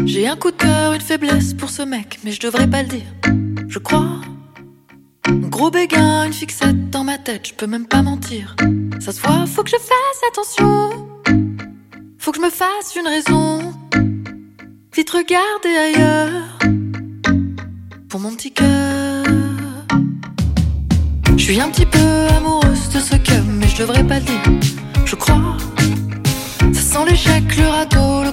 J'ai un coup de cœur, une faiblesse pour ce mec, mais je devrais pas le dire, je crois. Un gros béguin, une fixette dans ma tête, je peux même pas mentir. Ça se voit, faut que je fasse attention. Faut que je me fasse une raison. Vite regarder ailleurs pour mon petit cœur. Je suis un petit peu amoureuse de ce cœur, mais je devrais pas le dire, je crois. Ça sent l'échec, le râteau,